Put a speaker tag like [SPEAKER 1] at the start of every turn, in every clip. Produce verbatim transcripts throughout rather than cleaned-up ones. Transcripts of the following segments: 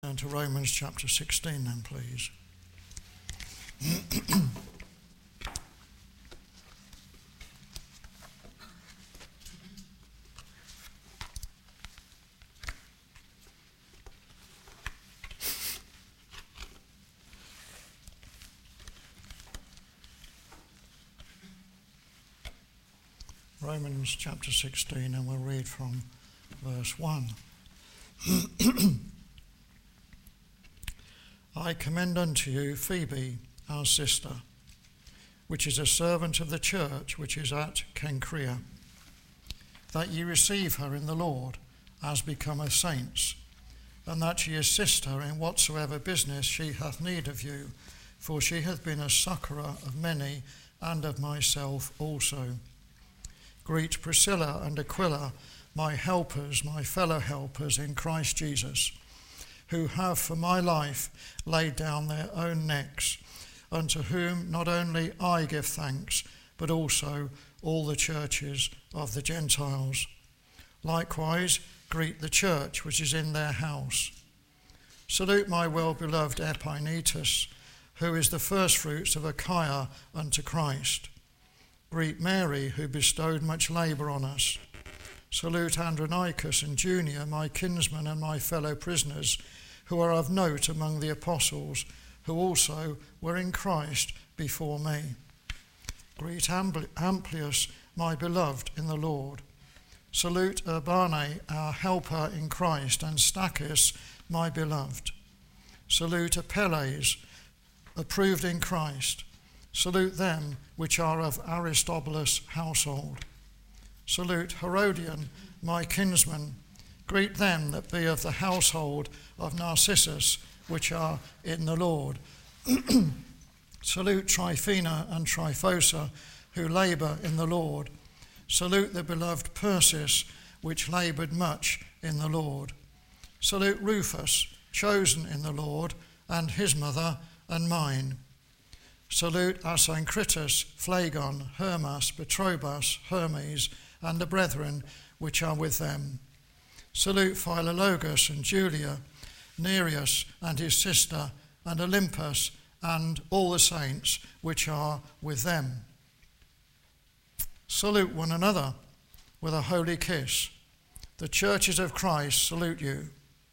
[SPEAKER 1] Turn to Romans chapter sixteen then, please. Romans chapter sixteen, and we'll read from verse one. I commend unto you Phoebe, our sister, which is a servant of the church which is at Cenchrea, that ye receive her in the Lord as becometh saints, and that ye assist her in whatsoever business she hath need of you, for she hath been a succourer of many, and of myself also. Greet Priscilla and Aquila, my helpers, my fellow helpers in Christ Jesus, who have for my life laid down their own necks, unto whom not only I give thanks, but also all the churches of the Gentiles. Likewise, greet the church which is in their house. Salute my well-beloved Epaenetus, who is the firstfruits of Achaia unto Christ. Greet Mary, who bestowed much labour on us. Salute Andronicus and Junia, my kinsmen and my fellow prisoners, who are of note among the apostles, who also were in Christ before me. Greet Amplius, my beloved in the Lord. Salute Urbane, our helper in Christ, and Stachys, my beloved. Salute Apelles, approved in Christ. Salute them which are of Aristobulus' household. Salute Herodion, my kinsman. Greet them that be of the household of Narcissus, which are in the Lord. Salute Tryphena and Tryphosa, who labour in the Lord. Salute the beloved Persis, which laboured much in the Lord. Salute Rufus, chosen in the Lord, and his mother and mine. Salute Asyncritus, Phlegon, Hermas, Petrobus, Hermes, and the brethren which are with them. Salute Philologus and Julia, Nereus and his sister, and Olympus, and all the saints which are with them. Salute one another with a holy kiss. The churches of Christ salute you.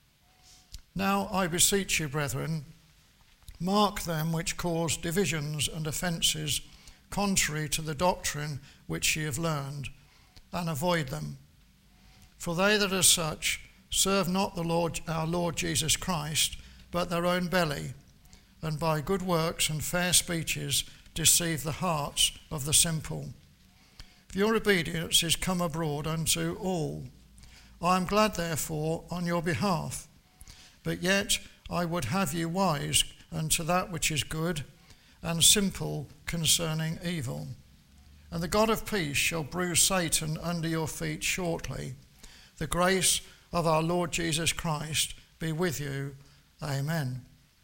[SPEAKER 1] Now I beseech you, brethren, mark them which cause divisions and offences contrary to the doctrine which ye have learned, and avoid them. For they that are such serve not the Lord, our Lord Jesus Christ, but their own belly, and by good works and fair speeches deceive the hearts of the simple. For your obedience is come abroad unto all. I am glad, therefore, on your behalf. But yet I would have you wise unto that which is good, and simple concerning evil. And the God of peace shall bruise Satan under your feet shortly. The grace of our Lord Jesus Christ be with you. Amen.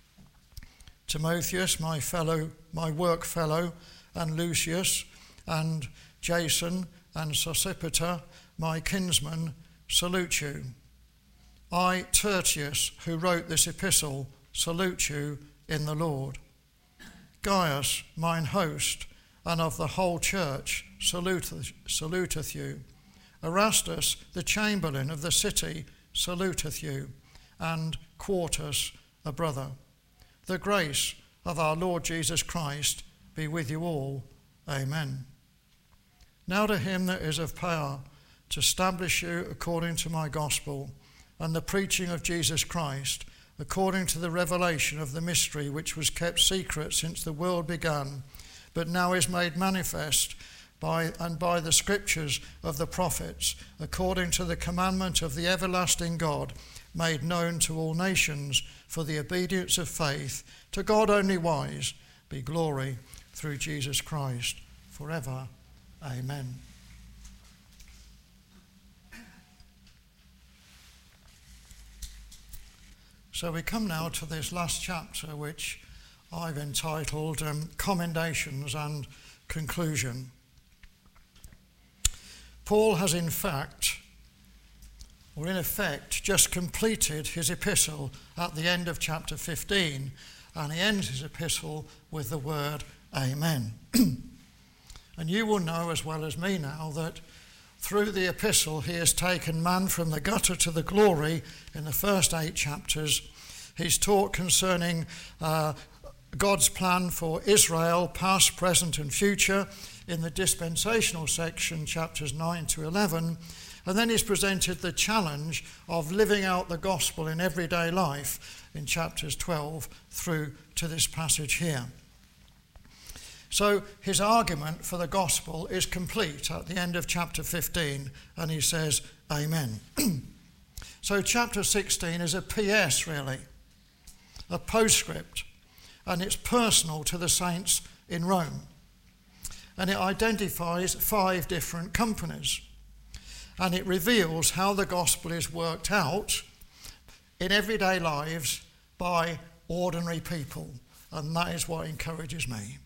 [SPEAKER 1] Timotheus, my fellow, my work fellow, and Lucius, and Jason, and Sosipater, my kinsman, salute you. I, Tertius, who wrote this epistle, salute you in the Lord. Gaius, mine host, and of the whole church, saluteth, saluteth you. Erastus, the chamberlain of the city, saluteth you, and Quartus, a brother. The grace of our Lord Jesus Christ be with you all. Amen. Now to him that is of power to establish you according to my gospel, and the preaching of Jesus Christ, according to the revelation of the mystery which was kept secret since the world began, but now is made manifest by and by the scriptures of the prophets, according to the commandment of the everlasting God, made known to all nations for the obedience of faith. To God only wise be glory through Jesus Christ forever. Amen. So we come now to this last chapter, which I've entitled um, Commendations and Conclusion. Paul has in fact or in effect just completed his epistle at the end of chapter fifteen, and he ends his epistle with the word Amen. And you will know as well as me now that through the epistle he has taken man from the gutter to the glory in the first eight chapters. He's taught concerning uh, God's plan for Israel, past, present and future, in the dispensational section, chapters nine to eleven. And then he's presented the challenge of living out the gospel in everyday life in chapters twelve through to this passage here. So his argument for the gospel is complete at the end of chapter fifteen, and he says, Amen. So chapter sixteen is a P S, really, a postscript, and it's personal to the saints in Rome. And it identifies five different companies. And it reveals how the gospel is worked out in everyday lives by ordinary people. And that is what encourages me.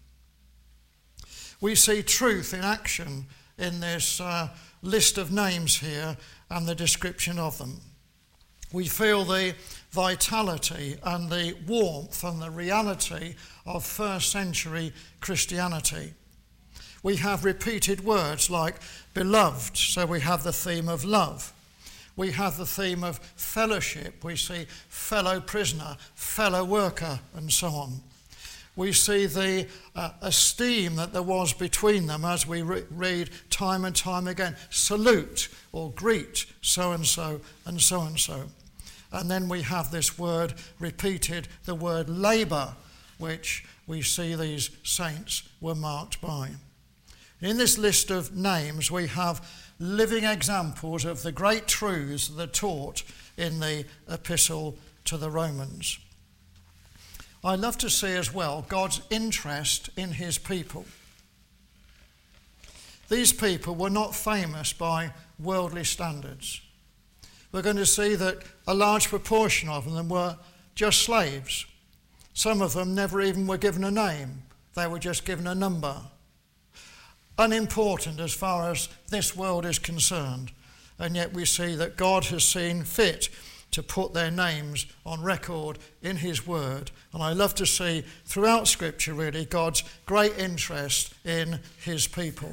[SPEAKER 1] We see truth in action in this uh, list of names here and the description of them. We feel the vitality and the warmth and the reality of first century Christianity. We have repeated words like beloved, so we have the theme of love. We have the theme of fellowship. We see fellow prisoner, fellow worker, and so on. We see the uh, esteem that there was between them as we re- read time and time again. Salute or greet so-and-so and so-and-so. And then we have this word repeated, the word labour, which we see these saints were marked by. In this list of names, we have living examples of the great truths that are taught in the epistle to the Romans. I love to see as well God's interest in his people. These people were not famous by worldly standards. We're going to see that a large proportion of them were just slaves. Some of them never even were given a name. They were just given a number. Unimportant as far as this world is concerned. And yet we see that God has seen fit to put their names on record in his word. And I love to see throughout Scripture really God's great interest in his people.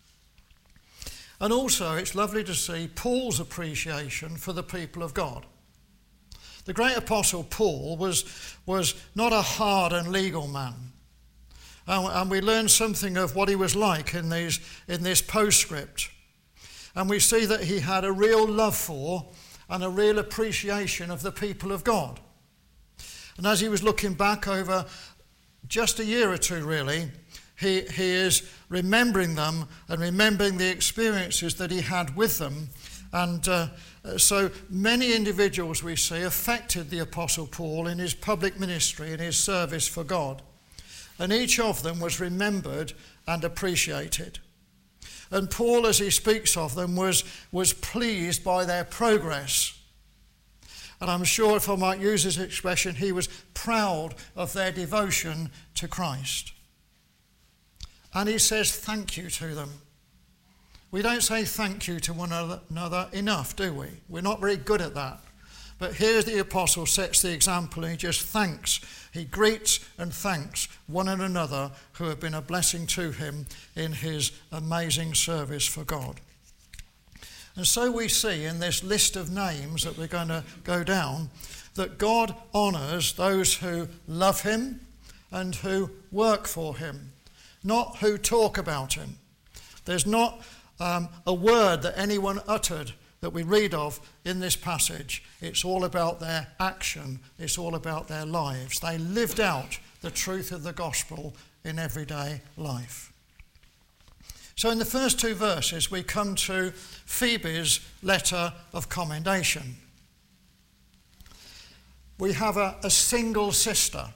[SPEAKER 1] And also it's lovely to see Paul's appreciation for the people of God. The great apostle Paul was, was not a hard and legal man. And we learn something of what he was like in, these, in this postscript. And we see that he had a real love for and a real appreciation of the people of God. And as he was looking back over just a year or two really, he, he is remembering them and remembering the experiences that he had with them. And uh, so many individuals we see affected the Apostle Paul in his public ministry and his service for God. And each of them was remembered and appreciated. And Paul, as he speaks of them, was, was pleased by their progress. And I'm sure, if I might use this expression, he was proud of their devotion to Christ. And he says thank you to them. We don't say thank you to one another enough, do we? We're not very good at that. But here the apostle sets the example and he just thanks. He greets and thanks one and another who have been a blessing to him in his amazing service for God. And so we see in this list of names that we're going to go down that God honours those who love him and who work for him, not who talk about him. There's not um, a word that anyone uttered that we read of in this passage. It's all about their action. It's all about their lives. They lived out the truth of the gospel in everyday life. So in the first two verses, we come to Phoebe's letter of commendation. We have a, a single sister.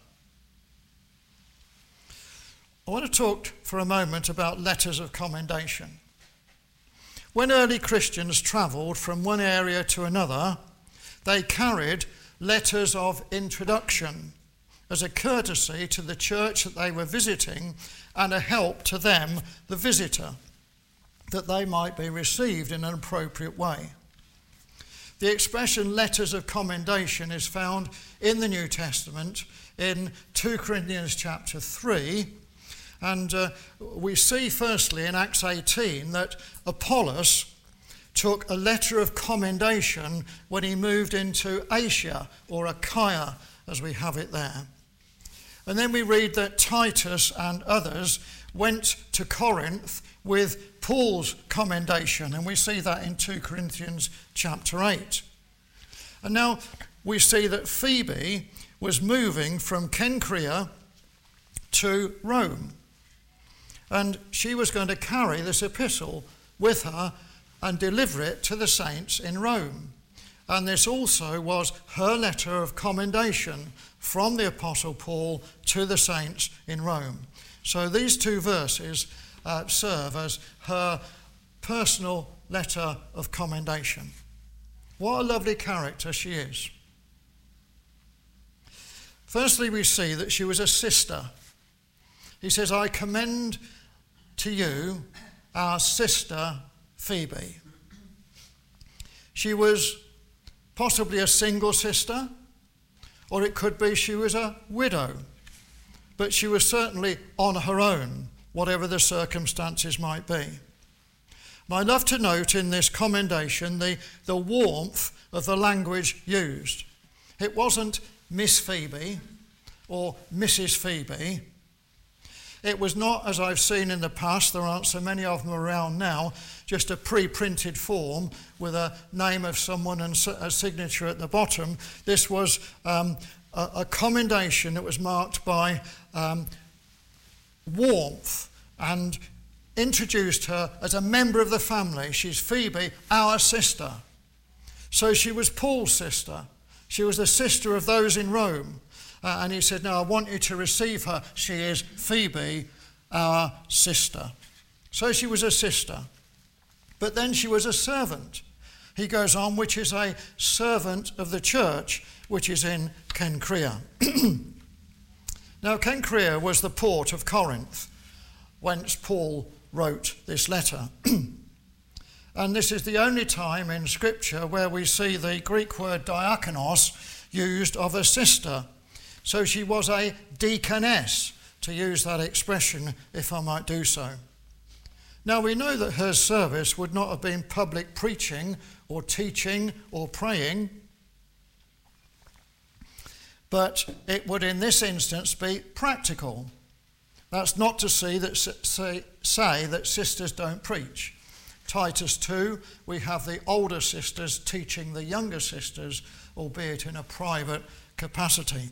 [SPEAKER 1] I want to talk for a moment about letters of commendation. When early Christians travelled from one area to another, they carried letters of introduction as a courtesy to the church that they were visiting and a help to them, the visitor, that they might be received in an appropriate way. The expression letters of commendation is found in the New Testament in two Corinthians chapter three. And uh, we see firstly in Acts eighteen that Apollos took a letter of commendation when he moved into Asia, or Achaia as we have it there. And then we read that Titus and others went to Corinth with Paul's commendation, and we see that in two Corinthians chapter eight. And now we see that Phoebe was moving from Cenchrea to Rome, and she was going to carry this epistle with her and deliver it to the saints in Rome. And this also was her letter of commendation from the Apostle Paul to the saints in Rome. So these two verses uh, serve as her personal letter of commendation. What a lovely character she is. Firstly, we see that she was a sister. He says, I commend to you our sister Phoebe. She was possibly a single sister, or it could be she was a widow, but she was certainly on her own, whatever the circumstances might be. And I love to note in this commendation the, the warmth of the language used. It wasn't Miss Phoebe or Missus Phoebe. It was not, as I've seen in the past, there aren't so many of them around now, just a pre-printed form with a name of someone and a signature at the bottom. This was um, a, a commendation that was marked by um, warmth and introduced her as a member of the family. She's Phoebe, our sister. So she was Paul's sister. She was the sister of those in Rome. Uh, and he said, no, I want you to receive her. She is Phoebe, our sister. So she was a sister. But then she was a servant. He goes on, which is a servant of the church, which is in Cenchrea. Now, Cenchrea was the port of Corinth, whence Paul wrote this letter. And this is the only time in Scripture where we see the Greek word diakonos used of a sister. So she was a deaconess, to use that expression, if I might do so. Now we know that her service would not have been public preaching or teaching or praying, but it would in this instance be practical. That's not to say that, say, say that sisters don't preach. Titus two, we have the older sisters teaching the younger sisters, albeit in a private capacity.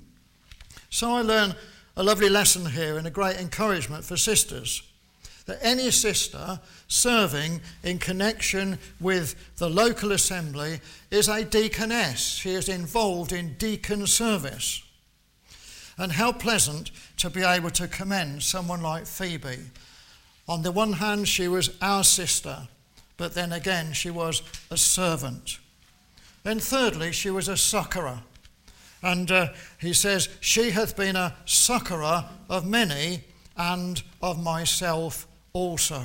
[SPEAKER 1] So I learn a lovely lesson here and a great encouragement for sisters, that any sister serving in connection with the local assembly is a deaconess. She is involved in deacon service. And how pleasant to be able to commend someone like Phoebe. On the one hand, she was our sister, but then again, she was a servant. Then thirdly, she was a succourer. And uh, he says, she hath been a succourer of many and of myself also.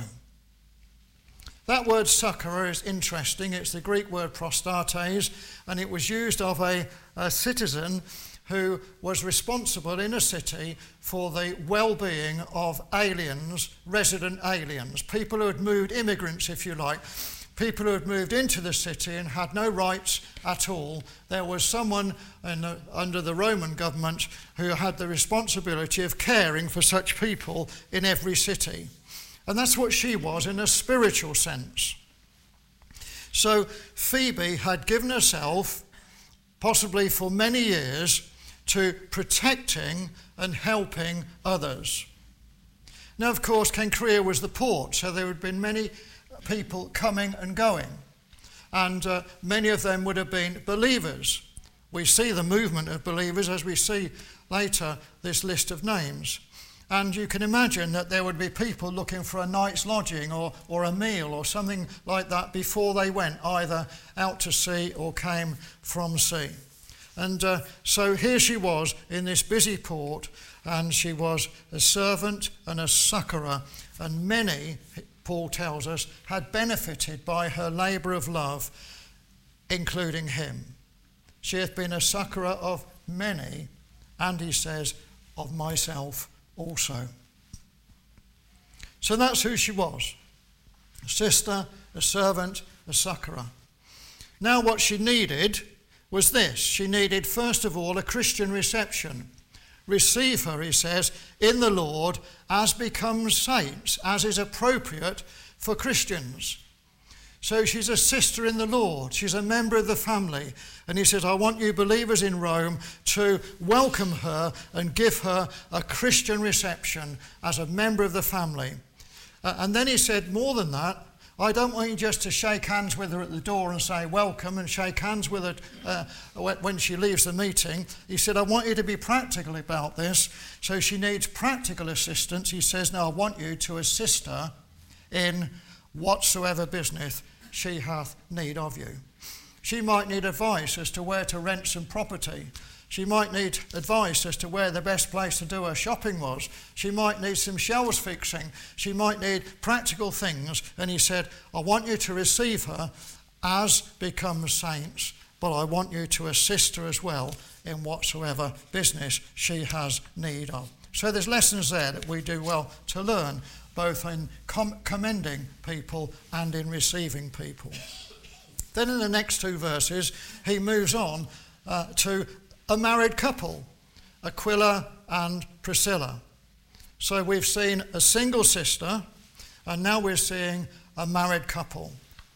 [SPEAKER 1] That word succourer is interesting. It's the Greek word prostates, and it was used of a, a citizen who was responsible in a city for the well-being of aliens, resident aliens, people who had moved, immigrants if you like, people who had moved into the city and had no rights at all. There was someone in the, under the Roman government who had the responsibility of caring for such people in every city. And that's what she was in a spiritual sense. So Phoebe had given herself, possibly for many years, to protecting and helping others. Now, of course, Cenchrea was the port, so there had been many people coming and going, and uh, many of them would have been believers. We see the movement of believers as we see later this list of names, and you can imagine that there would be people looking for a night's lodging or, or a meal or something like that before they went either out to sea or came from sea. And uh, so here she was in this busy port, and she was a servant and a succourer, and many, Paul tells us, had benefited by her labour of love including him. She hath been a succourer of many, and he says, of myself also. So that's who she was. A sister, a servant, a succourer. Now what she needed was this. She needed, first of all, a Christian reception. Receive her, he says, in the Lord as becomes saints, as is appropriate for Christians. So she's a sister in the Lord. She's a member of the family. And he says, I want you believers in Rome to welcome her and give her a Christian reception as a member of the family. Uh, and then he said, more than that, I don't want you just to shake hands with her at the door and say welcome and shake hands with her uh, when she leaves the meeting. He said, I want you to be practical about this. So she needs practical assistance. He says, now I want you to assist her in whatsoever business she hath need of you. She might need advice as to where to rent some property. She might need advice as to where the best place to do her shopping was. She might need some shelves fixing. She might need practical things. And he said, I want you to receive her as becomes saints, but I want you to assist her as well in whatsoever business she has need of. So there's lessons there that we do well to learn, both in com- commending people and in receiving people. Then in the next two verses, he moves on uh, to a married couple, Aquila and Priscilla. So we've seen a single sister, and now we're seeing a married couple.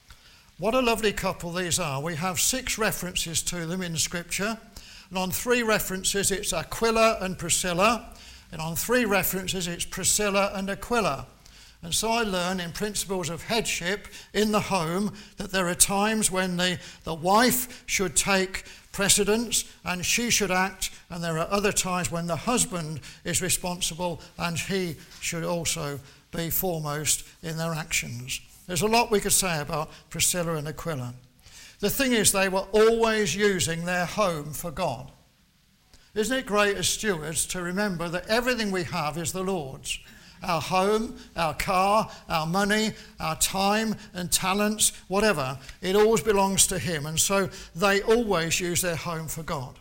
[SPEAKER 1] What a lovely couple these are. We have six references to them in Scripture, and on three references it's Aquila and Priscilla, and on three references it's Priscilla and Aquila. And so I learn in principles of headship in the home that there are times when the, the wife should take precedence and she should act, and there are other times when the husband is responsible and he should also be foremost in their actions. There's a lot we could say about Priscilla and Aquila. The thing is, they were always using their home for God. Isn't it great as stewards to remember that everything we have is the Lord's? Our home, our car, our money, our time and talents, whatever, it always belongs to him. And so they always use their home for God.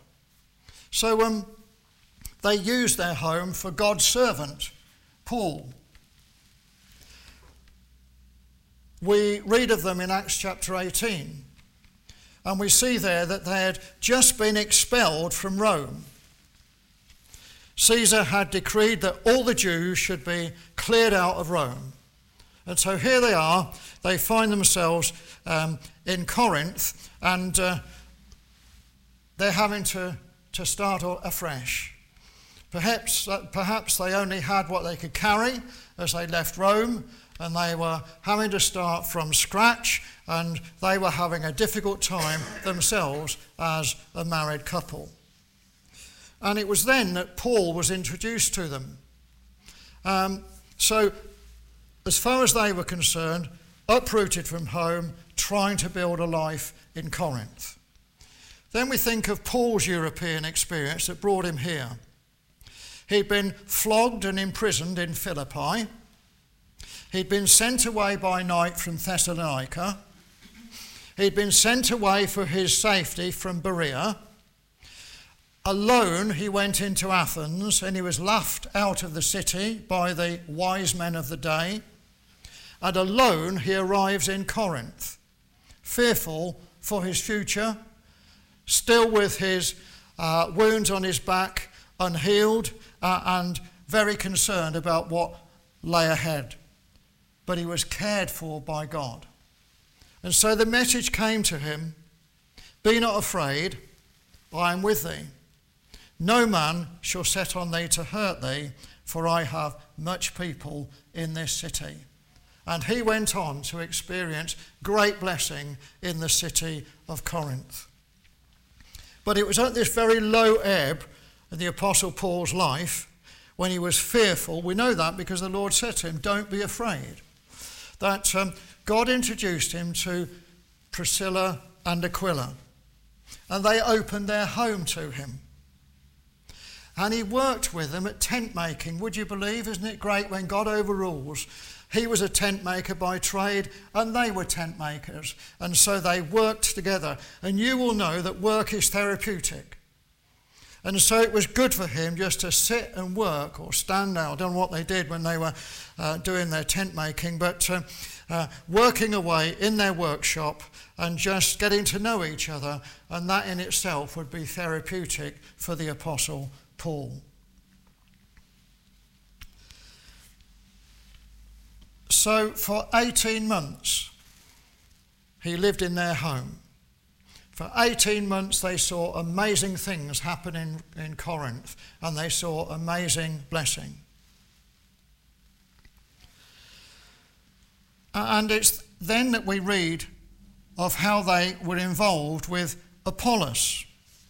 [SPEAKER 1] So um, they use their home for God's servant, Paul. We read of them in Acts chapter eighteen, and we see there that they had just been expelled from Rome. Caesar had decreed that all the Jews should be cleared out of Rome. And so here they are, they find themselves um, in Corinth, and uh, they're having to, to start afresh. Perhaps, uh, perhaps they only had what they could carry as they left Rome, and they were having to start from scratch, and they were having a difficult time themselves as a married couple. And it was then that Paul was introduced to them. Um, so, as far as they were concerned, uprooted from home, trying to build a life in Corinth. Then we think of Paul's European experience that brought him here. He'd been flogged and imprisoned in Philippi. He'd been sent away by night from Thessalonica. He'd been sent away for his safety from Berea. Alone he went into Athens, and he was laughed out of the city by the wise men of the day. And alone he arrives in Corinth, fearful for his future, still with his uh, wounds on his back unhealed, uh, and very concerned about what lay ahead. But he was cared for by God. And so the message came to him, be not afraid, I am with thee. No man shall set on thee to hurt thee, for I have much people in this city. And he went on to experience great blessing in the city of Corinth. But it was at this very low ebb in the Apostle Paul's life when he was fearful. We know that because the Lord said to him, don't be afraid. That um, God introduced him to Priscilla and Aquila, and they opened their home to him. And he worked with them at tent making. Would you believe? Isn't it great when God overrules? He was a tent maker by trade and they were tent makers. And so they worked together. And you will know that work is therapeutic. And so it was good for him just to sit and work or stand out. I don't know what they did when they were uh, doing their tent making, but uh, uh, working away in their workshop and just getting to know each other. And that in itself would be therapeutic for the Apostle Paul. So for eighteen months, he lived in their home. For eighteen months, they saw amazing things happen in, in Corinth, and they saw amazing blessing. And it's then that we read of how they were involved with Apollos.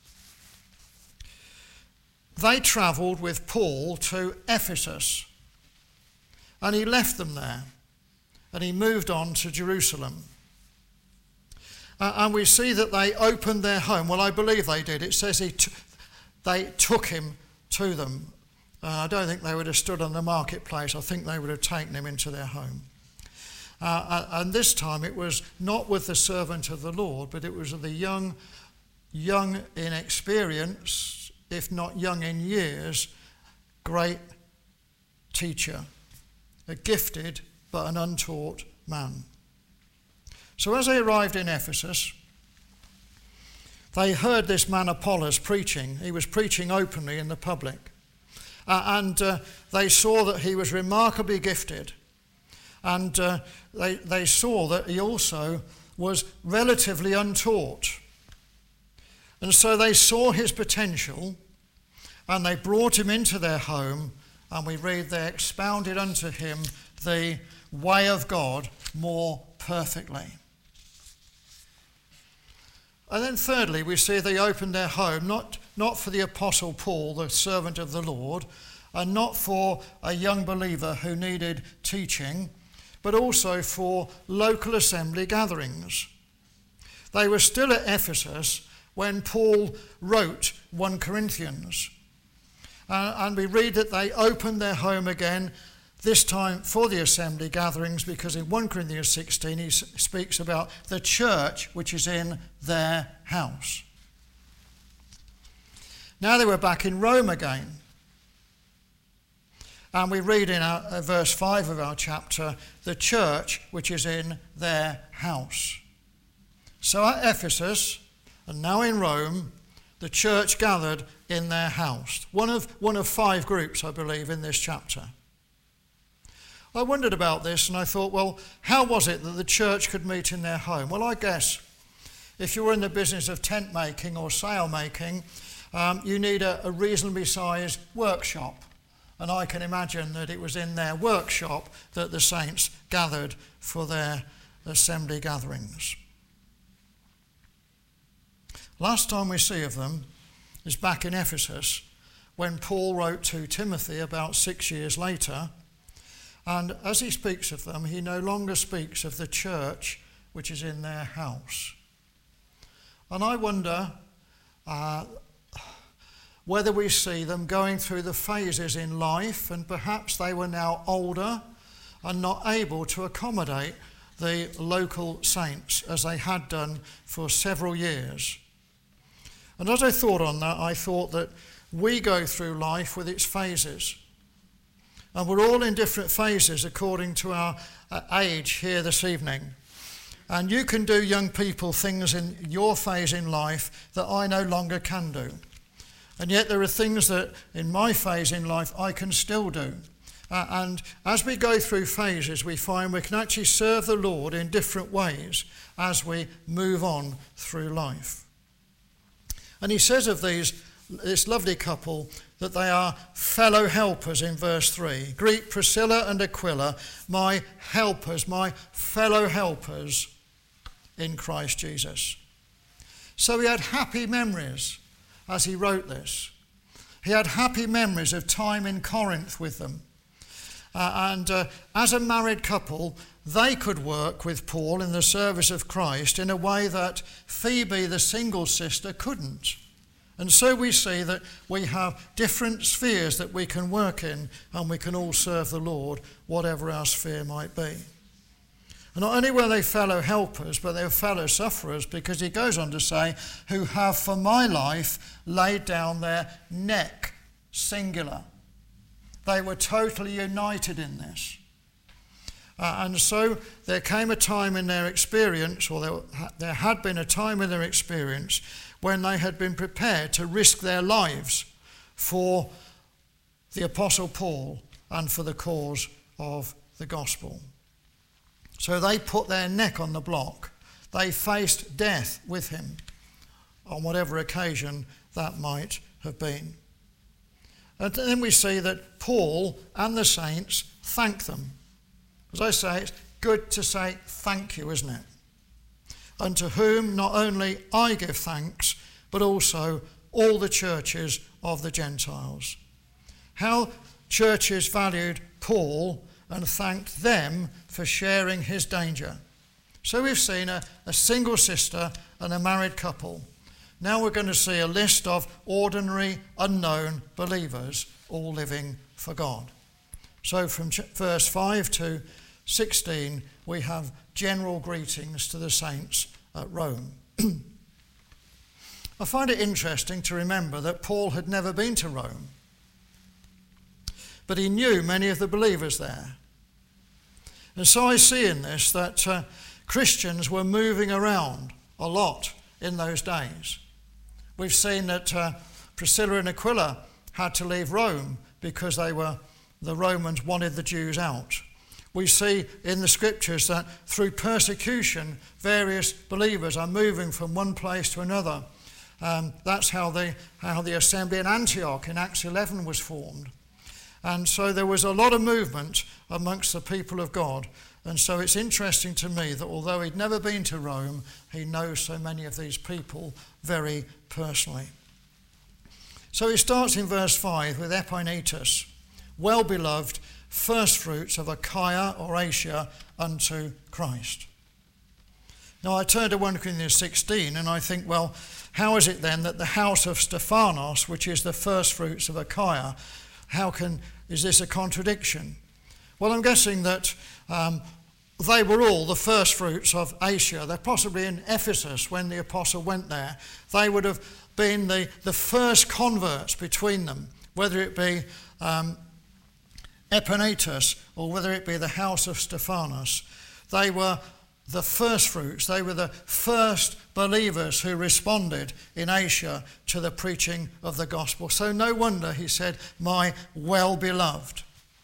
[SPEAKER 1] They travelled with Paul to Ephesus, and he left them there, and he moved on to Jerusalem. Uh, and we see that they opened their home. Well, I believe they did. It says he t- they took him to them. Uh, I don't think they would have stood on the marketplace. I think they would have taken him into their home. Uh, and this time it was not with the servant of the Lord, but it was the young, young in experience, if not young in years, great teacher, a gifted but an untaught man. So as they arrived in Ephesus, they heard this man Apollos preaching. He was preaching openly in the public. Uh, and uh, they saw that he was remarkably gifted. And uh, they, they saw that he also was relatively untaught. And so they saw his potential, and they brought him into their home, and we read they expounded unto him the way of God more perfectly. And then thirdly, we see they opened their home, not, not for the Apostle Paul, the servant of the Lord, and not for a young believer who needed teaching, but also for local assembly gatherings. They were still at Ephesus when Paul wrote First Corinthians. Uh, and we read that they opened their home again, this time for the assembly gatherings, because in First Corinthians sixteen he s- speaks about the church which is in their house. Now they were back in Rome again. And we read in our, uh, verse five of our chapter, the church which is in their house. So at Ephesus, and now in Rome, the church gathered in their house. One of, one of five groups, I believe, in this chapter. I wondered about this and I thought, well, how was it that the church could meet in their home? Well, I guess if you were in the business of tent making or sail making, um, you need a, a reasonably sized workshop. And I can imagine that it was in their workshop that the saints gathered for their assembly gatherings. Last time we see of them is back in Ephesus, when Paul wrote to Timothy about six years later. And as he speaks of them, he no longer speaks of the church which is in their house. And I wonder uh, whether we see them going through the phases in life, and perhaps they were now older and not able to accommodate the local saints as they had done for several years. And as I thought on that, I thought that we go through life with its phases. And we're all in different phases according to our uh, age here this evening. And you can do, young people, things in your phase in life that I no longer can do. And yet there are things that in my phase in life I can still do. Uh, and as we go through phases, we find we can actually serve the Lord in different ways as we move on through life. And he says of these, this lovely couple, that they are fellow helpers in verse three. Greet Priscilla and Aquila, my helpers, my fellow helpers in Christ Jesus. So he had happy memories as he wrote this. He had happy memories of time in Corinth with them. Uh, and uh, as a married couple, they could work with Paul in the service of Christ in a way that Phoebe, the single sister, couldn't. And so we see that we have different spheres that we can work in, and we can all serve the Lord, whatever our sphere might be. And not only were they fellow helpers, but they were fellow sufferers, because he goes on to say, who have for my life laid down their neck, singular. They were totally united in this. Uh, and so there came a time in their experience, or there, there had been a time in their experience, when they had been prepared to risk their lives for the Apostle Paul and for the cause of the gospel. So they put their neck on the block. They faced death with him on whatever occasion that might have been. And then we see that Paul and the saints thank them. As I say, it's good to say thank you, isn't it? Unto whom not only I give thanks, but also all the churches of the Gentiles. How churches valued Paul and thanked them for sharing his danger. So we've seen a, a single sister and a married couple. Now we're going to see a list of ordinary, unknown believers all living for God. So from verse five to sixteen, we have general greetings to the saints at Rome. I find it interesting to remember that Paul had never been to Rome, but he knew many of the believers there. And so I see in this that uh, Christians were moving around a lot in those days. We've seen that uh, Priscilla and Aquila had to leave Rome because they were the Romans wanted the Jews out. We see in the scriptures that through persecution, various believers are moving from one place to another. Um, that's how the, how the assembly in Antioch in Acts eleven was formed. And so there was a lot of movement amongst the people of God. And so it's interesting to me that although he'd never been to Rome, he knows so many of these people very personally. So he starts in verse five with Epaenetus, well-beloved, first fruits of Achaia or Asia unto Christ. Now I turn to First Corinthians sixteen and I think, well, how is it then that the house of Stephanos, which is the first fruits of Achaia, how can, is this a contradiction? Well, I'm guessing that um, they were all the first fruits of Asia. They're possibly in Ephesus when the apostle went there. They would have been the, the first converts between them, whether it be um, Epaenetus or whether it be the house of Stephanos. They were the first fruits. They were the first believers who responded in Asia to the preaching of the gospel. So no wonder he said, my well-beloved.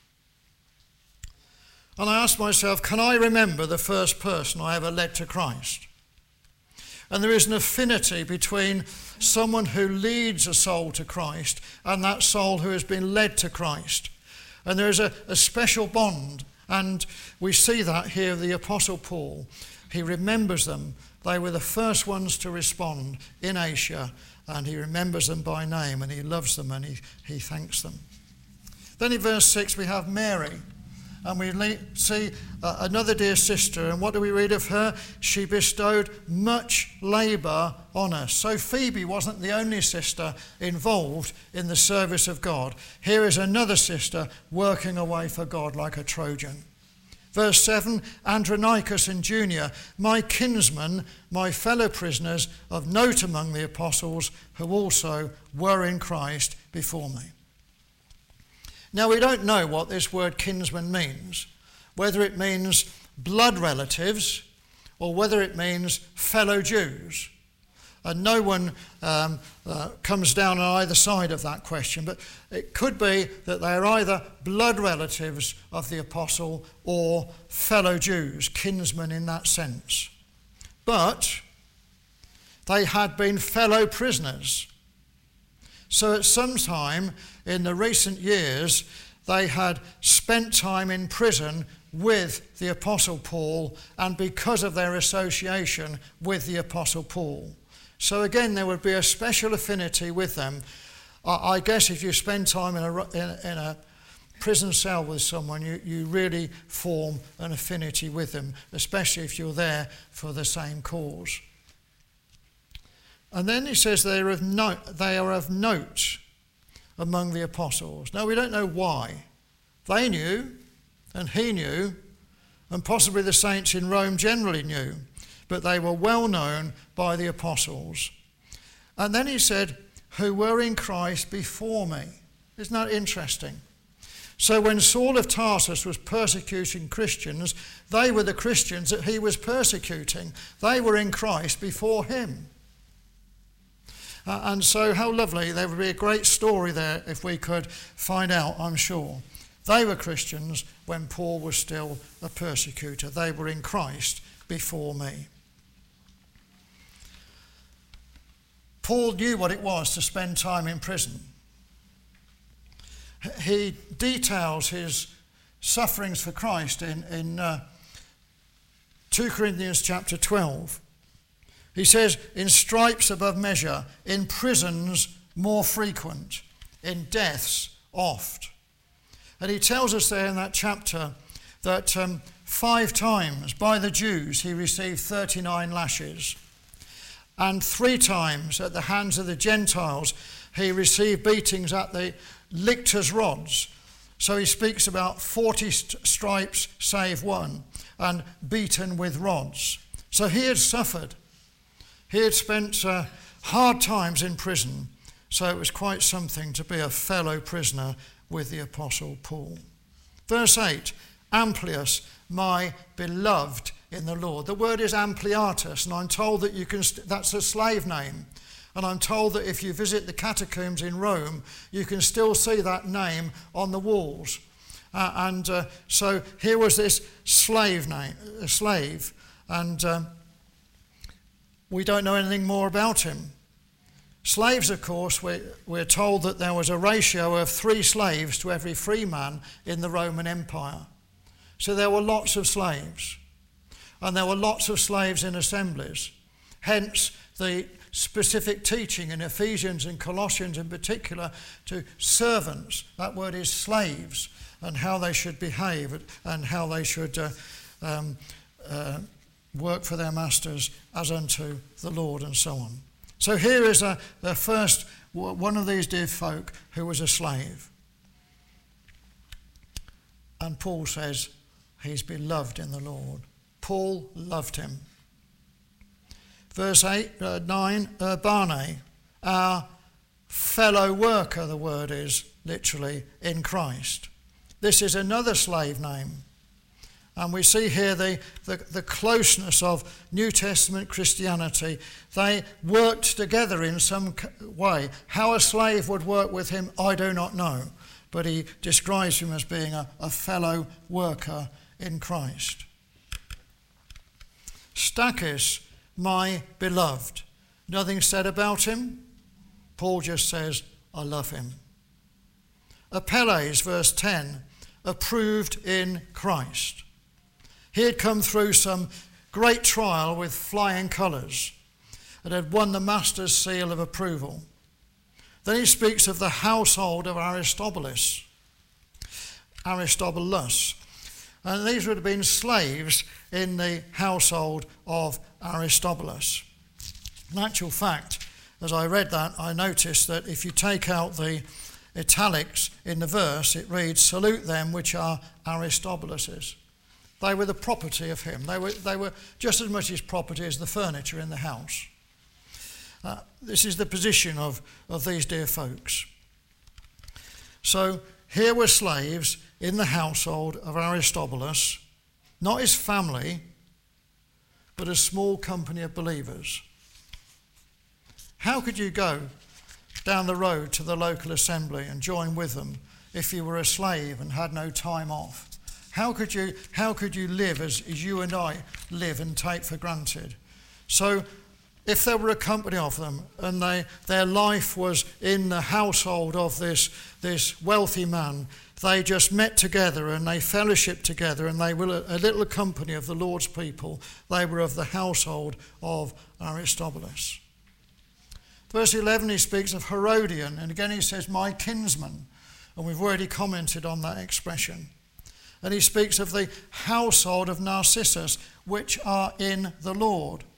[SPEAKER 1] And I asked myself, can I remember the first person I ever led to Christ? And there is an affinity between someone who leads a soul to Christ and that soul who has been led to Christ. And there is a, a special bond. And we see that here with the Apostle Paul. He remembers them. They were the first ones to respond in Asia, and he remembers them by name, and he loves them, and he, he thanks them. Then in verse six we have Mary, and we see uh, another dear sister, and what do we read of her? She bestowed much labour on us. So Phoebe wasn't the only sister involved in the service of God. Here is another sister working away for God like a Trojan. Verse seven, Andronicus and Junia, my kinsmen, my fellow prisoners of note among the apostles, who also were in Christ before me. Now we don't know what this word kinsman means, whether it means blood relatives or whether it means fellow Jews. And no one um, uh, comes down on either side of that question, but it could be that they are either blood relatives of the apostle or fellow Jews, kinsmen in that sense. But they had been fellow prisoners. So at some time in the recent years, they had spent time in prison with the Apostle Paul, and because of their association with the Apostle Paul. So again, there would be a special affinity with them. I guess if you spend time in a, in, in a prison cell with someone, you, you really form an affinity with them, especially if you're there for the same cause. And then he says they are of note, they are of note among the apostles. Now, we don't know why. They knew, and he knew, and possibly the saints in Rome generally knew, but they were well known by the apostles. And then he said, who were in Christ before me. Isn't that interesting? So when Saul of Tarsus was persecuting Christians, they were the Christians that he was persecuting. They were in Christ before him. Uh, and so how lovely. There would be a great story there if we could find out, I'm sure. They were Christians when Paul was still a persecutor. They were in Christ before me. Paul knew what it was to spend time in prison. He details his sufferings for Christ in, in uh, two Corinthians chapter twelve. He says, in stripes above measure, in prisons more frequent, in deaths oft. And he tells us there in that chapter that um, five times by the Jews he received thirty-nine lashes. And three times at the hands of the Gentiles he received beatings at the lictors' rods. So he speaks about forty st- stripes save one, and beaten with rods. So he had suffered. He had spent uh, hard times in prison, so it was quite something to be a fellow prisoner with the Apostle Paul. Verse eight, Amplius, my beloved in the Lord. The word is Ampliatus, and I'm told that you can. St- that's a slave name. And I'm told that if you visit the catacombs in Rome, you can still see that name on the walls. Uh, and uh, so here was this slave name, a slave, and um, we don't know anything more about him. Slaves, of course, we're, we're told that there was a ratio of three slaves to every free man in the Roman Empire. So there were lots of slaves. And there were lots of slaves in assemblies. Hence the specific teaching in Ephesians and Colossians in particular to servants. That word is slaves, and how they should behave and how they should uh, um, uh, work for their masters as unto the Lord, and so on. So here is a, the first one of these dear folk who was a slave. And Paul says he's beloved in the Lord. Paul loved him. Verse eight, uh, nine, Urbane, our fellow worker, the word is literally, in Christ. This is another slave name. And we see here the, the, the closeness of New Testament Christianity. They worked together in some way. How a slave would work with him, I do not know. But he describes him as being a, a fellow worker in Christ. Stachys, my beloved. Nothing said about him. Paul just says, I love him. Apelles, verse ten, approved in Christ. He had come through some great trial with flying colours and had won the master's seal of approval. Then he speaks of the household of Aristobulus. Aristobulus. And these would have been slaves in the household of Aristobulus. In actual fact, as I read that, I noticed that if you take out the italics in the verse, it reads, salute them which are Aristobulus's. They were the property of him. They were, they were just as much his property as the furniture in the house. Uh, this is the position of, of these dear folks. So here were slaves in the household of Aristobulus, not his family, but a small company of believers. How could you go down the road to the local assembly and join with them if you were a slave and had no time off? How could you, how could you live as, as you and I live and take for granted? So if there were a company of them and they, their life was in the household of this, this wealthy man, they just met together and they fellowshiped together, and they were a, a little company of the Lord's people. They were of the household of Aristobulus. Verse eleven, he speaks of Herodian, and again he says, my kinsman. And we've already commented on that expression. And he speaks of the household of Narcissus, which are in the Lord.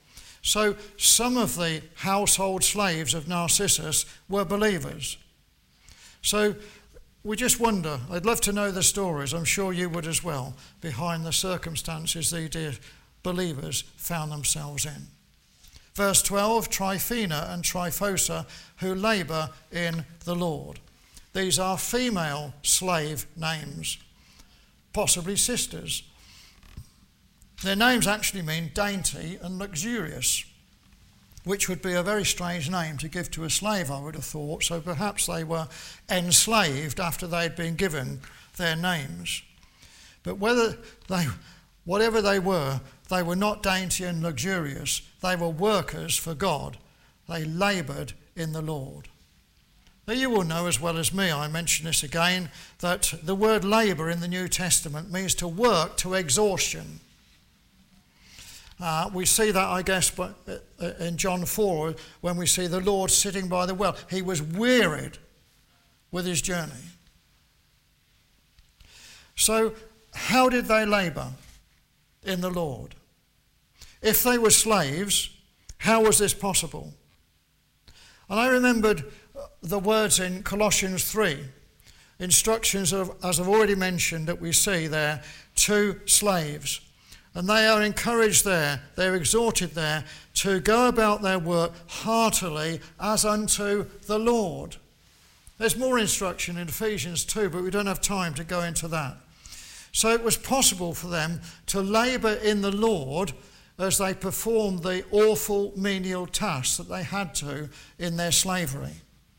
[SPEAKER 1] So some of the household slaves of Narcissus were believers. So we just wonder, I'd love to know the stories, I'm sure you would as well, behind the circumstances these dear believers found themselves in. Verse twelve, Tryphena and Tryphosa, who labour in the Lord. These are female slave names, possibly sisters. Their names actually mean dainty and luxurious, which would be a very strange name to give to a slave, I would have thought. So perhaps they were enslaved after they'd been given their names. But whether they, whatever they were, they were not dainty and luxurious. They were workers for God. They laboured in the Lord. Now you will know as well as me, I mention this again, that the word labour in the New Testament means to work to exhaustion. Uh, we see that, I guess, in John four, when we see the Lord sitting by the well. He was wearied with his journey. So, how did they labour in the Lord? If they were slaves, how was this possible? And I remembered the words in Colossians three, instructions, of, as I've already mentioned, that we see there, to slaves. And they are encouraged there, they're exhorted there to go about their work heartily as unto the Lord. There's more instruction in Ephesians two, but we don't have time to go into that. So it was possible for them to labour in the Lord as they performed the awful menial tasks that they had to in their slavery.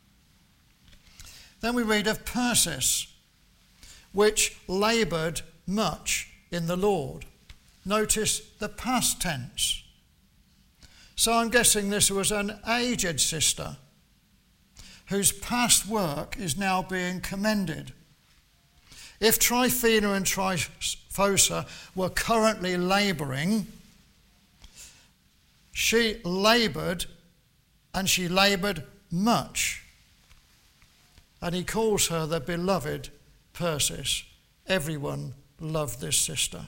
[SPEAKER 1] Then we read of Persis, which laboured much in the Lord. Notice the past tense. So I'm guessing this was an aged sister whose past work is now being commended. If Tryphena and Tryphosa were currently labouring, she laboured, and she laboured much. And he calls her the beloved Persis. Everyone loved this sister.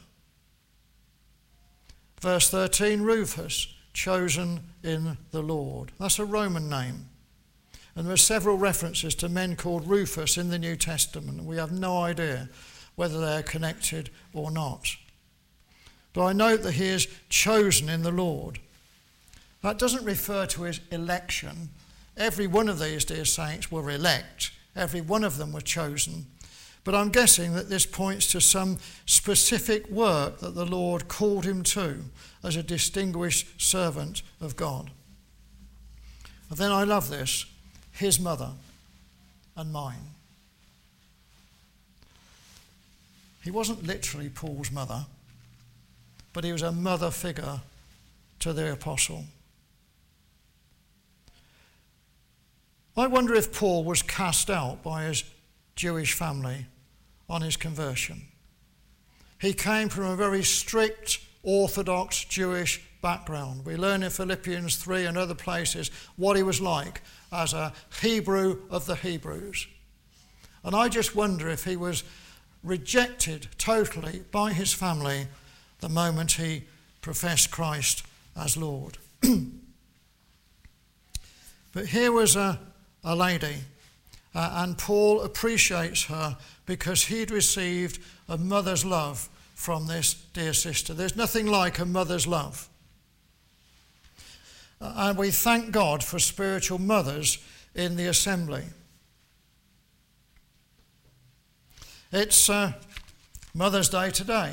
[SPEAKER 1] Verse thirteen, Rufus, chosen in the Lord. That's a Roman name. And there are several references to men called Rufus in the New Testament. We have no idea whether they are connected or not. But I note that he is chosen in the Lord. That doesn't refer to his election. Every one of these dear saints were elect. Every one of them were chosen. But I'm guessing that this points to some specific work that the Lord called him to as a distinguished servant of God. And then I love this, his mother and mine. He wasn't literally Paul's mother, but he was a mother figure to the apostle. I wonder if Paul was cast out by his Jewish family on his conversion. He came from a very strict, orthodox Jewish background. We learn in Philippians three and other places what he was like as a Hebrew of the Hebrews. And I just wonder if he was rejected totally by his family the moment he professed Christ as Lord. But here was a, a lady. Uh, and Paul appreciates her because he'd received a mother's love from this dear sister. There's nothing like a mother's love. Uh, and we thank God for spiritual mothers in the assembly. It's uh, Mother's Day today.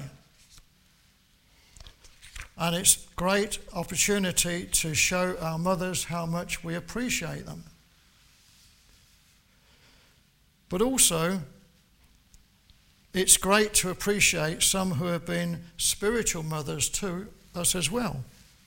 [SPEAKER 1] And it's a great opportunity to show our mothers how much we appreciate them. But also, it's great to appreciate some who have been spiritual mothers to us as well.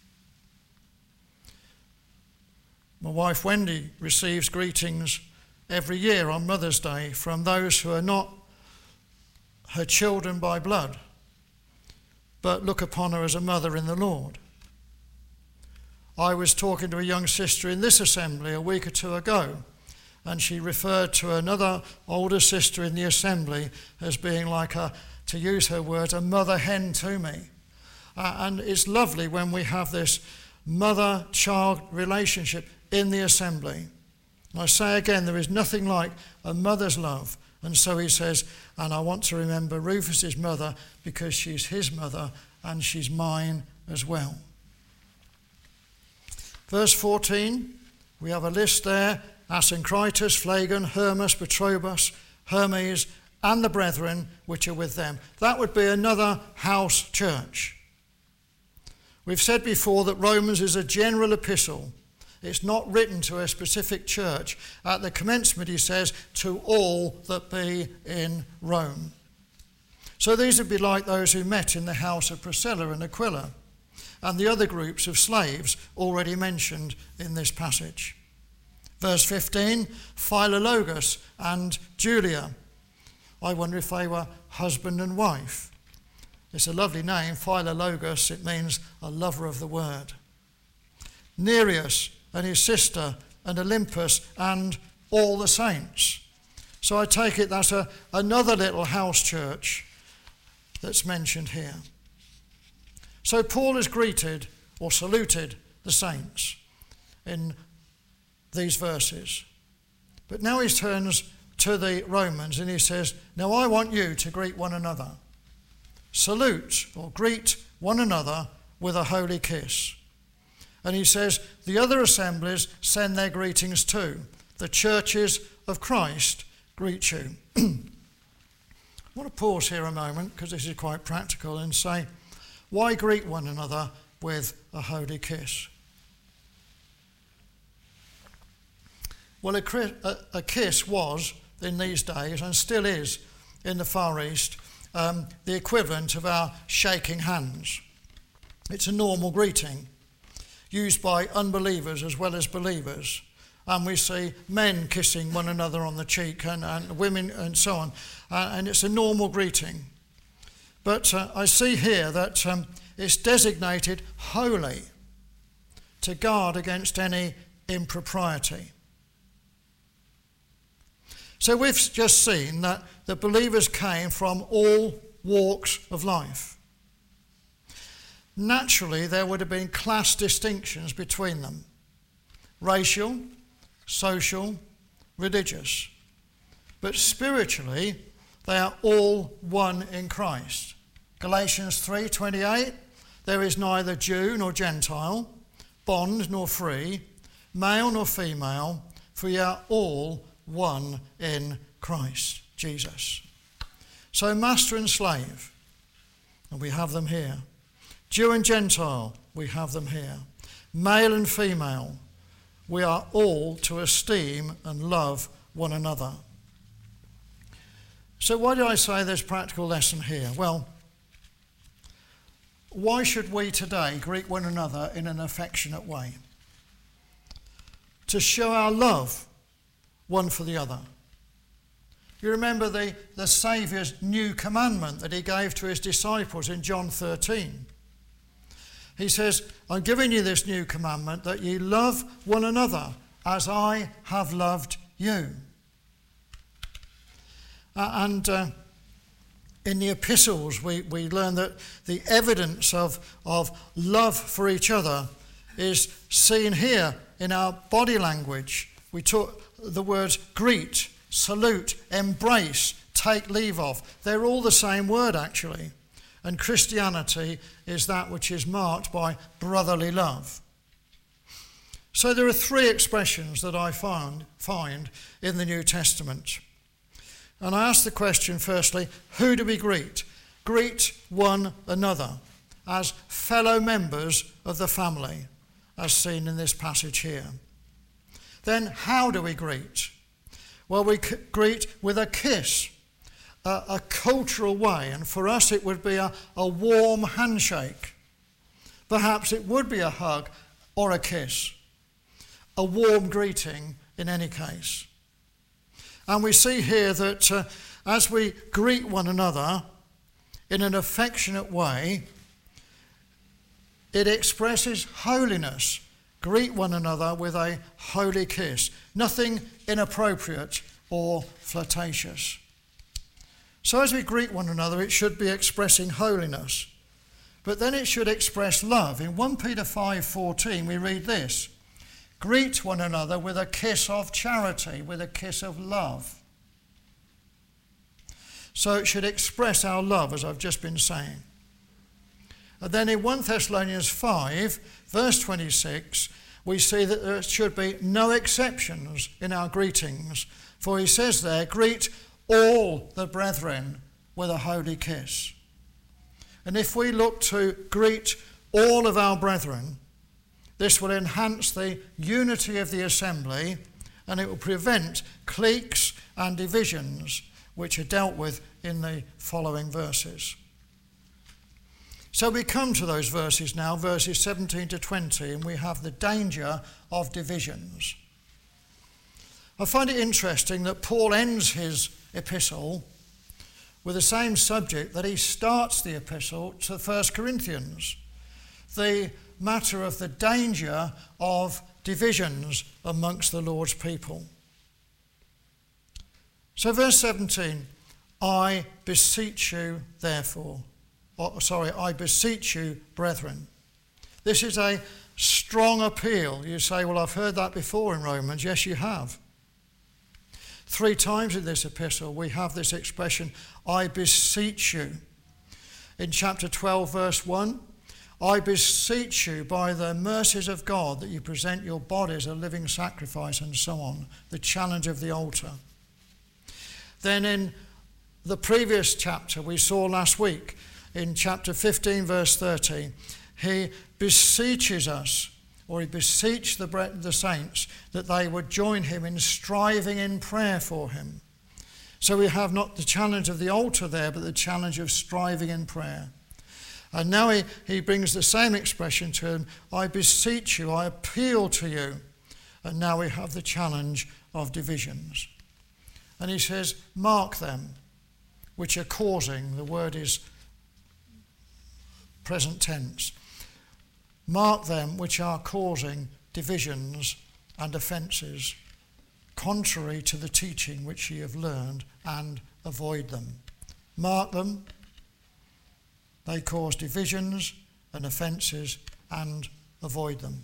[SPEAKER 1] My wife Wendy receives greetings every year on Mother's Day from those who are not her children by blood, but look upon her as a mother in the Lord. I was talking to a young sister in this assembly a week or two ago, and she referred to another older sister in the assembly as being like a, to use her words, a mother hen to me. Uh, and it's lovely when we have this mother-child relationship in the assembly. And I say again, there is nothing like a mother's love. And so he says, and I want to remember Rufus's mother because she's his mother and she's mine as well. Verse fourteen, we have a list there: Asyncritus, Phlegon, Hermas, Petrobus, Hermes, and the brethren which are with them. That would be another house church. We've said before that Romans is a general epistle. It's not written to a specific church. At the commencement he says, to all that be in Rome. So these would be like those who met in the house of Priscilla and Aquila, and the other groups of slaves already mentioned in this passage. Verse fifteen, Philologus and Julia. I wonder if they were husband and wife. It's a lovely name, Philologus. It means a lover of the word. Nereus and his sister, and Olympus and all the saints. So I take it that's a, another little house church that's mentioned here. So Paul has greeted or saluted the saints in these verses. But now he turns to the Romans and he says, now I want you to greet one another. Salute or greet one another with a holy kiss. And he says, the other assemblies send their greetings too. The churches of Christ greet you. I want to pause here a moment, because this is quite practical, and say, why greet one another with a holy kiss? Well, a, a, a kiss was, in these days, and still is in the Far East, um, the equivalent of our shaking hands. It's a normal greeting, used by unbelievers as well as believers. And we see men kissing one another on the cheek, and, and women and so on. Uh, and it's a normal greeting. But uh, I see here that um, it's designated holy, to guard against any impropriety. So we've just seen that the believers came from all walks of life. Naturally, there would have been class distinctions between them: racial, social, religious. But spiritually, they are all one in Christ. Galatians three twenty-eight, there is neither Jew nor Gentile, bond nor free, male nor female, for ye are all one in Christ Jesus. So master and slave, and we have them here. Jew and Gentile, we have them here. Male and female, we are all to esteem and love one another. So why do I say there's a practical lesson here? Well, why should we today greet one another in an affectionate way? To show our love one for the other. You remember the, the Saviour's new commandment that he gave to his disciples in John thirteen. He says, I'm giving you this new commandment, that ye love one another as I have loved you. Uh, and uh, in the epistles, we, we learn that the evidence of, of love for each other is seen here in our body language. We took the words greet, salute, embrace, take leave of. They're all the same word, actually. And Christianity is that which is marked by brotherly love. So there are three expressions that I found, find in the New Testament. And I ask the question, firstly, who do we greet? Greet one another as fellow members of the family, as seen in this passage here. Then how do we greet? Well, we c- greet with a kiss. A, a cultural way, and for us it would be a, a warm handshake. Perhaps it would be a hug or a kiss. A warm greeting in any case. And we see here that uh, as we greet one another in an affectionate way, it expresses holiness. Greet one another with a holy kiss. Nothing inappropriate or flirtatious. So as we greet one another, it should be expressing holiness. But then it should express love. In First Peter five fourteen we read this: greet one another with a kiss of charity, with a kiss of love. So it should express our love, as I've just been saying. And then in First Thessalonians five, verse twenty-six, we see that there should be no exceptions in our greetings. For he says there, greet all the brethren with a holy kiss. And if we look to greet all of our brethren, this will enhance the unity of the assembly, and it will prevent cliques and divisions, which are dealt with in the following verses. So we come to those verses now, verses seventeen to twenty, and we have the danger of divisions. I find it interesting that Paul ends his epistle with the same subject that he starts the epistle to First Corinthians, the matter of the danger of divisions amongst the Lord's people. So verse seventeen, I beseech you therefore, or, sorry, I beseech you, brethren. This is a strong appeal. You say, well, I've heard that before in Romans. Yes, you have. Three times in this epistle we have this expression, I beseech you. In chapter twelve, verse one, I beseech you by the mercies of God that you present your bodies a living sacrifice, and so on, the challenge of the altar. Then in the previous chapter we saw last week, in chapter fifteen, verse thirty, he beseeches us, or he beseeched the, the saints that they would join him in striving in prayer for him. So we have not the challenge of the altar there, but the challenge of striving in prayer. And now he, he brings the same expression to him, I beseech you, I appeal to you. And now we have the challenge of divisions. And he says, mark them, which are causing, the word is present tense, mark them which are causing divisions and offences, contrary to the teaching which ye have learned, and avoid them. Mark them. They cause divisions and offences, and avoid them.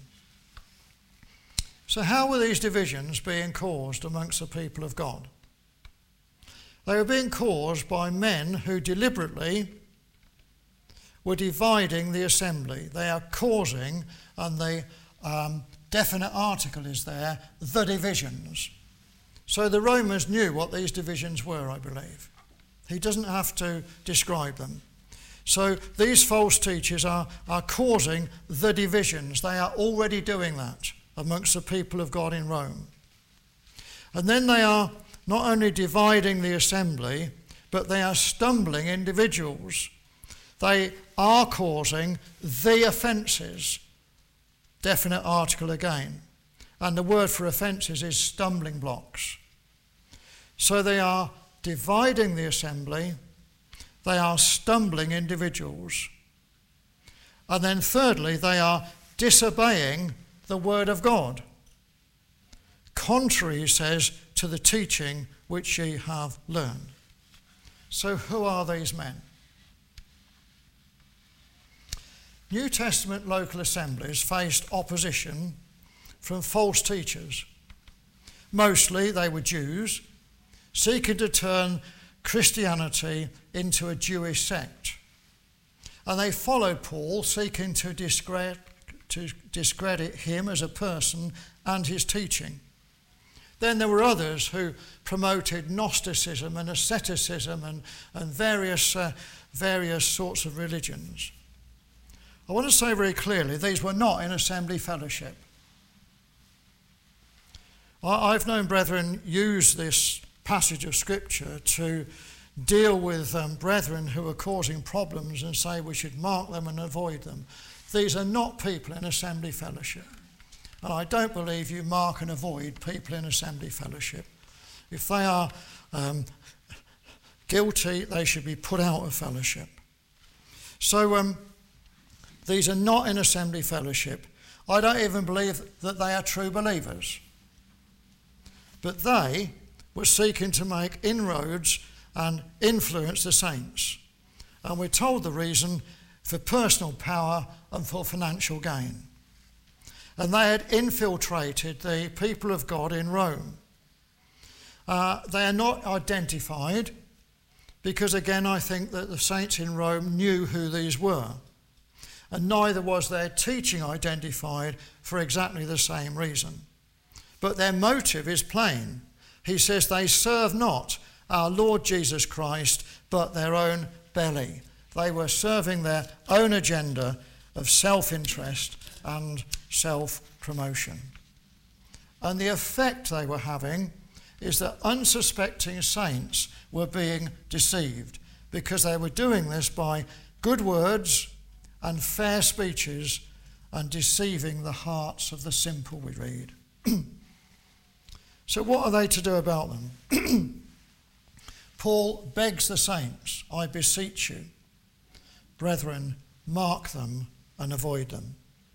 [SPEAKER 1] So how were these divisions being caused amongst the people of God? They were being caused by men who deliberately were dividing the assembly. They are causing, and the um, definite article is there, the divisions. So the Romans knew what these divisions were, I believe. He doesn't have to describe them. So these false teachers are, are causing the divisions. They are already doing that amongst the people of God in Rome. And then they are not only dividing the assembly, but they are stumbling individuals. They are causing the offences. Definite article again. And the word for offences is stumbling blocks. So they are dividing the assembly. They are stumbling individuals. And then thirdly, they are disobeying the word of God. Contrary, he says, to the teaching which ye have learned. So who are these men? New Testament local assemblies faced opposition from false teachers. Mostly they were Jews, seeking to turn Christianity into a Jewish sect. And they followed Paul, seeking to discredit, to discredit him as a person and his teaching. Then there were others who promoted Gnosticism and asceticism and, and various, uh, various sorts of religions. I want to say very clearly, these were not in assembly fellowship. I, I've known brethren use this passage of Scripture to deal with um, brethren who are causing problems and say we should mark them and avoid them. These are not people in assembly fellowship. And I don't believe you mark and avoid people in assembly fellowship. If they are um, guilty, they should be put out of fellowship. So um, these are not in assembly fellowship. I don't even believe that they are true believers. But they were seeking to make inroads and influence the saints. And we're told the reason, for personal power and for financial gain. And they had infiltrated the people of God in Rome. Uh, they are not identified because, again, I think that the saints in Rome knew who these were. And neither was their teaching identified for exactly the same reason. But their motive is plain. He says they serve not our Lord Jesus Christ, but their own belly. They were serving their own agenda of self-interest and self-promotion. And the effect they were having is that unsuspecting saints were being deceived because they were doing this by good words and fair speeches and deceiving the hearts of the simple, we read. So what are they to do about them? Paul begs the saints, I beseech you, brethren, mark them and avoid them.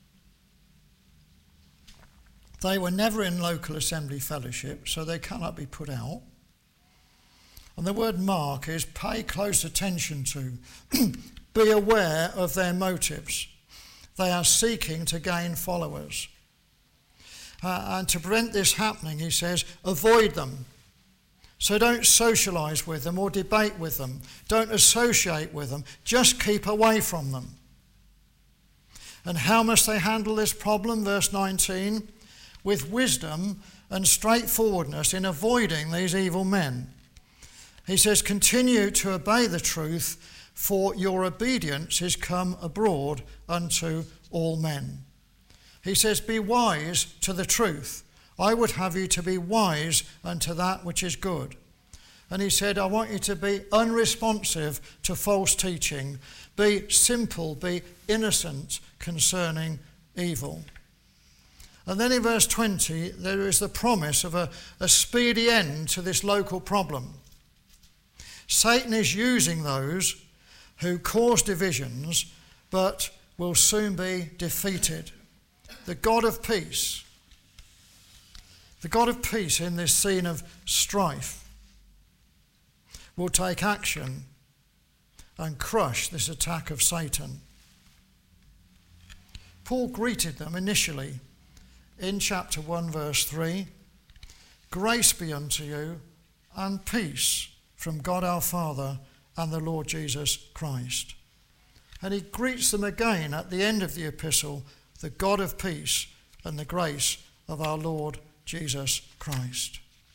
[SPEAKER 1] They were never in local assembly fellowship, so they cannot be put out. And the word mark is pay close attention to. Be aware of their motives. They are seeking to gain followers. Uh, and to prevent this happening, he says, avoid them. So don't socialise with them or debate with them. Don't associate with them. Just keep away from them. And how must they handle this problem? Verse nineteen, with wisdom and straightforwardness in avoiding these evil men. He says, continue to obey the truth, for your obedience is come abroad unto all men. He says, be wise to the truth. I would have you to be wise unto that which is good. And he said, I want you to be unresponsive to false teaching. Be simple, be innocent concerning evil. And then in verse twenty, there is the promise of a, a speedy end to this local problem. Satan is using those who cause divisions, but will soon be defeated. The God of peace, the God of peace in this scene of strife, will take action and crush this attack of Satan. Paul greeted them initially in chapter one, verse three. Grace be unto you and peace from God our Father and the Lord Jesus Christ. And he greets them again at the end of the epistle, the God of peace and the grace of our Lord Jesus Christ.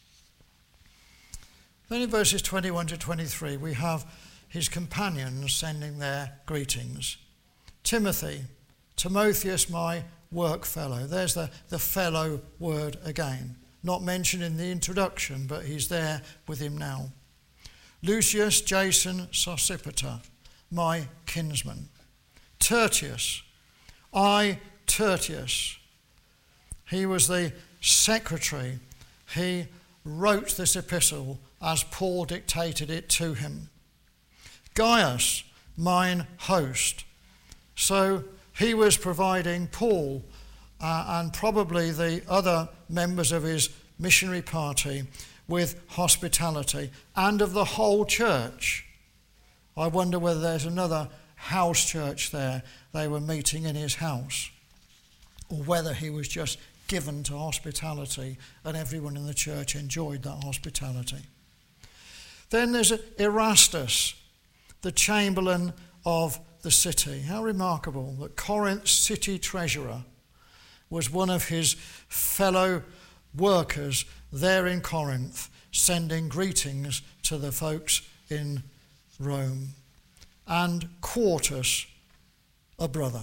[SPEAKER 1] Then in verses twenty-one to twenty-three, we have his companions sending their greetings. Timothy, Timotheus, my work fellow. There's the, the fellow word again. Not mentioned in the introduction, but he's there with him now. Lucius, Jason, Sosipater, my kinsman. Tertius, I, Tertius. He was the secretary. He wrote this epistle as Paul dictated it to him. Gaius, mine host. So he was providing Paul uh, and probably the other members of his missionary party with hospitality, and of the whole church. I wonder whether there's another house church there. They were meeting in his house, or whether he was just given to hospitality and everyone in the church enjoyed that hospitality. Then there's Erastus, the chamberlain of the city. How remarkable that Corinth's city treasurer was one of his fellow workers there in Corinth, sending greetings to the folks in Rome. And Quartus, a brother.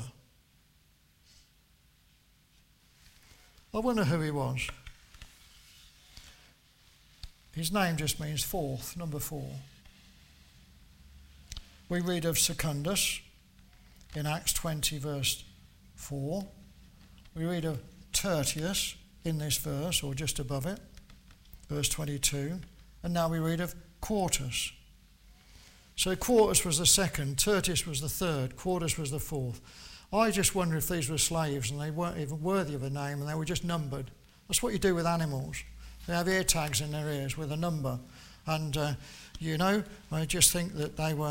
[SPEAKER 1] I wonder who he was. His name just means fourth, number four. We read of Secundus in Acts twenty, verse four. We read of Tertius in this verse, or just above it, verse twenty-two. And now we read of Quartus. So Quartus was the second, Tertius was the third, Quartus was the fourth. I just wonder if these were slaves and they weren't even worthy of a name and they were just numbered. That's what you do with animals. They have ear tags in their ears with a number. And, uh, you know, I just think that they were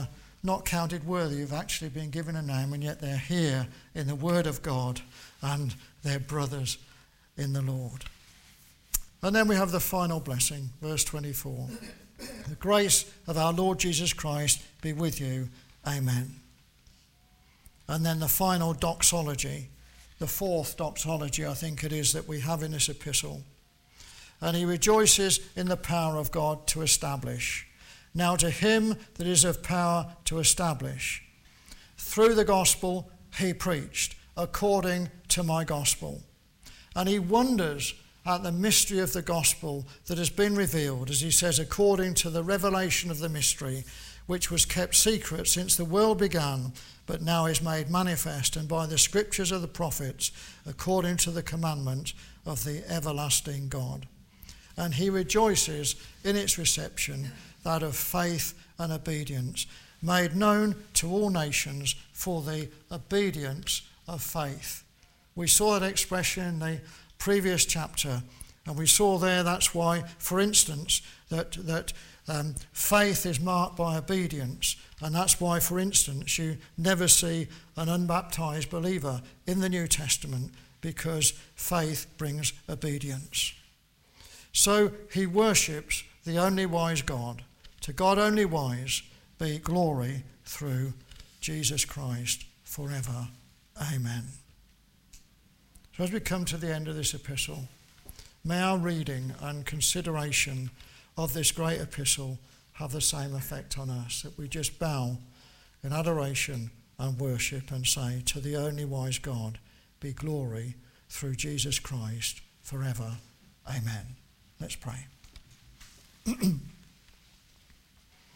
[SPEAKER 1] not counted worthy of actually being given a name, and yet they're here in the Word of God and they're brothers in the Lord. And then we have the final blessing, verse twenty-four. The grace of our Lord Jesus Christ be with you. Amen. And then the final doxology, the fourth doxology I think it is that we have in this epistle. And he rejoices in the power of God to establish. Now to him that is of power to establish, through the gospel he preached, according to my gospel. And he wonders at the mystery of the gospel that has been revealed, as he says, according to the revelation of the mystery, which was kept secret since the world began, but now is made manifest, and by the scriptures of the prophets, according to the commandment of the everlasting God. And he rejoices in its reception, that of faith and obedience, made known to all nations for the obedience of faith. We saw that expression in the previous chapter, and we saw there that's why, for instance, that that um, faith is marked by obedience, and that's why, for instance, you never see an unbaptized believer in the New Testament, because faith brings obedience. So he worships the only wise God. To God only wise be glory through Jesus Christ forever. Amen. So as we come to the end of this epistle, may our reading and consideration of this great epistle have the same effect on us, that we just bow in adoration and worship and say, to the only wise God be glory through Jesus Christ forever. Amen. Let's pray.